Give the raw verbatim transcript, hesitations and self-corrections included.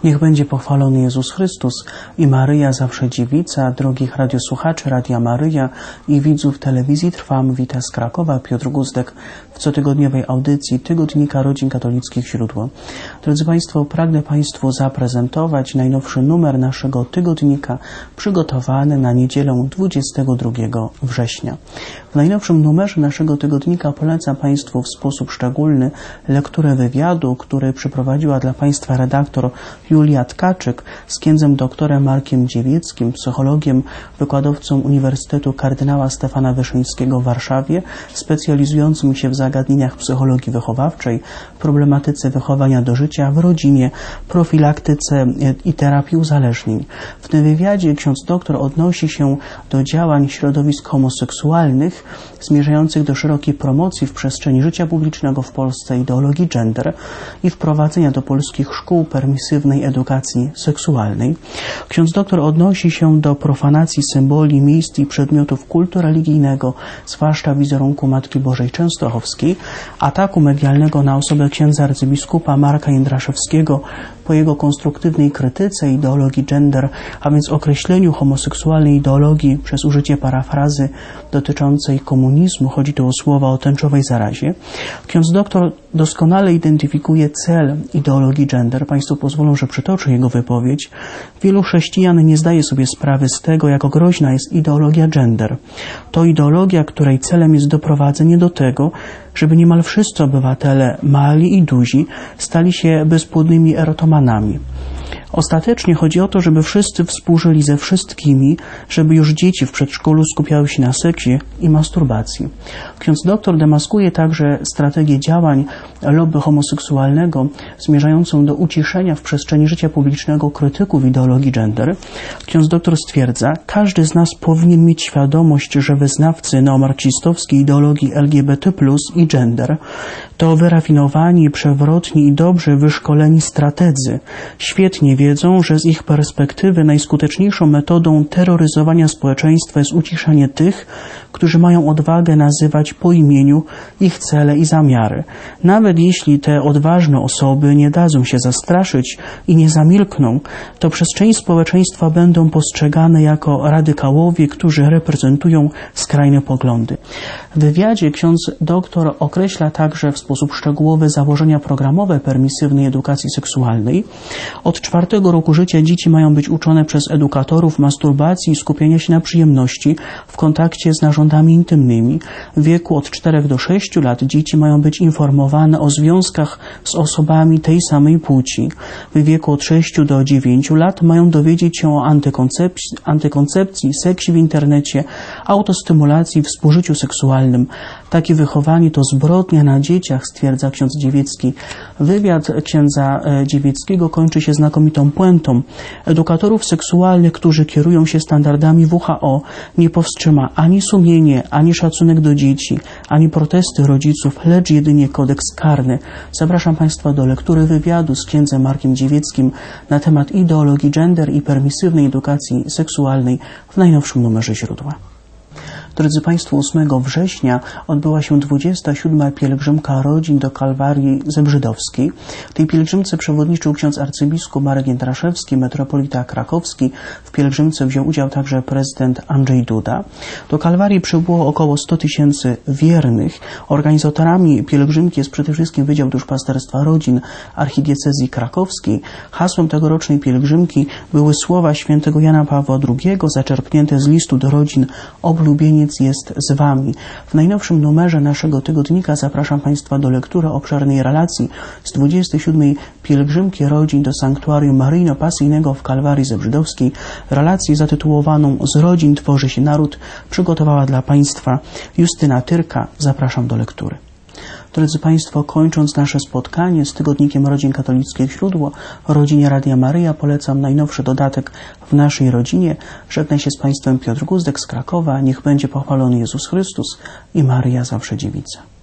Niech będzie pochwalony Jezus Chrystus i Maryja zawsze dziewica. Drogich radiosłuchaczy Radia Maryja i widzów telewizji Trwam wita z Krakowa Piotr Guzdek w cotygodniowej audycji Tygodnika Rodzin Katolickich Źródło. Drodzy Państwo, pragnę Państwu zaprezentować najnowszy numer naszego tygodnika przygotowany na niedzielę dwudziestego drugiego września. W najnowszym numerze naszego tygodnika polecam Państwu w sposób szczególny lekturę wywiadu, który przeprowadziła dla Państwa redaktor Julia Tkaczyk z księdzem doktorem Markiem Dziewieckim, psychologiem, wykładowcą Uniwersytetu Kardynała Stefana Wyszyńskiego w Warszawie, specjalizującym się w zagadnieniach psychologii wychowawczej, problematyce wychowania do życia w rodzinie, profilaktyce i terapii uzależnień. W tym wywiadzie ksiądz doktor odnosi się do działań środowisk homoseksualnych zmierzających do szerokiej promocji w przestrzeni życia publicznego w Polsce ideologii gender i wprowadzenia do polskich szkół permisywnej edukacji seksualnej. Ksiądz doktor odnosi się do profanacji symboli, miejsc i przedmiotów kultu religijnego, zwłaszcza wizerunku Matki Bożej Częstochowskiej, ataku medialnego na osobę księdza arcybiskupa Marka Jędraszewskiego po jego konstruktywnej krytyce ideologii gender, a więc określeniu homoseksualnej ideologii przez użycie parafrazy dotyczącej komunizmu, chodzi tu o słowa o tęczowej zarazie. Ksiądz doktor doskonale identyfikuje cel ideologii gender. Państwo pozwolą, że przytoczę jego wypowiedź. Wielu chrześcijan nie zdaje sobie sprawy z tego, jak groźna jest ideologia gender. To ideologia, której celem jest doprowadzenie do tego, żeby niemal wszyscy obywatele, mali i duzi, stali się bezpłodnymi erotomanami. Ostatecznie chodzi o to, żeby wszyscy współżyli ze wszystkimi, żeby już dzieci w przedszkolu skupiały się na seksie i masturbacji. Ksiądz doktor demaskuje także strategię działań lobby homoseksualnego zmierzającą do uciszenia w przestrzeni życia publicznego krytyków ideologii gender. Ksiądz doktor stwierdza, każdy z nas powinien mieć świadomość, że wyznawcy neomarksistowskiej ideologii L G B T plus i gender to wyrafinowani, przewrotni i dobrze wyszkoleni strategzy. Świetnie wiedzą, że z ich perspektywy najskuteczniejszą metodą terroryzowania społeczeństwa jest uciszanie tych, którzy mają odwagę nazywać po imieniu ich cele i zamiary. Nawet jeśli te odważne osoby nie dadzą się zastraszyć i nie zamilkną, to przez część społeczeństwa będą postrzegane jako radykałowie, którzy reprezentują skrajne poglądy. W wywiadzie ksiądz doktor określa także w sposób szczegółowy założenia programowe permisywnej edukacji seksualnej. Od czwartego roku życia dzieci mają być uczone przez edukatorów masturbacji i skupienia się na przyjemności w kontakcie z narządami intymnymi. W wieku od czterech do sześciu lat dzieci mają być informowane o związkach z osobami tej samej płci. W wieku od sześciu do dziewięciu lat mają dowiedzieć się o antykoncepcji, antykoncepcji, seksie w internecie, autostymulacji, współżyciu seksualnym. Takie wychowanie to zbrodnia na dzieciach, stwierdza ksiądz Dziewiecki. Wywiad księdza Dziewieckiego kończy się znakomitą puentą. Edukatorów seksualnych, którzy kierują się standardami W H O, nie powstrzyma ani sumienie, ani szacunek do dzieci, ani protesty rodziców, lecz jedynie kodeks karny. Zapraszam Państwa do lektury wywiadu z księdzem Markiem Dziewieckim na temat ideologii gender i permisywnej edukacji seksualnej w najnowszym numerze Źródła. Drodzy Państwo, ósmego września odbyła się dwudziesta siódma pielgrzymka rodzin do Kalwarii Zebrzydowskiej. Tej pielgrzymce przewodniczył ksiądz arcybiskup Marek Jędraszewski, metropolita krakowski. W pielgrzymce wziął udział także prezydent Andrzej Duda. Do Kalwarii przybyło około sto tysięcy wiernych. Organizatorami pielgrzymki jest przede wszystkim Wydział Duszpasterstwa Rodzin Archidiecezji Krakowskiej. Hasłem tegorocznej pielgrzymki były słowa świętego Jana Pawła drugiego zaczerpnięte z listu do rodzin Oblubienie jest z Wami. W najnowszym numerze naszego tygodnika zapraszam Państwa do lektury obszernej relacji z dwudziestej siódmej pielgrzymki rodzin do Sanktuarium Maryjno-Pasyjnego w Kalwarii Zebrzydowskiej. Relację zatytułowaną Z rodzin tworzy się naród przygotowała dla Państwa Justyna Tyrka. Zapraszam do lektury. Drodzy Państwo, kończąc nasze spotkanie z Tygodnikiem Rodzin Katolickich Źródło, rodzinie Radia Maryja polecam najnowszy dodatek w naszej rodzinie. Żegna się z Państwem Piotr Guzdek z Krakowa. Niech będzie pochwalony Jezus Chrystus i Maryja zawsze dziewica.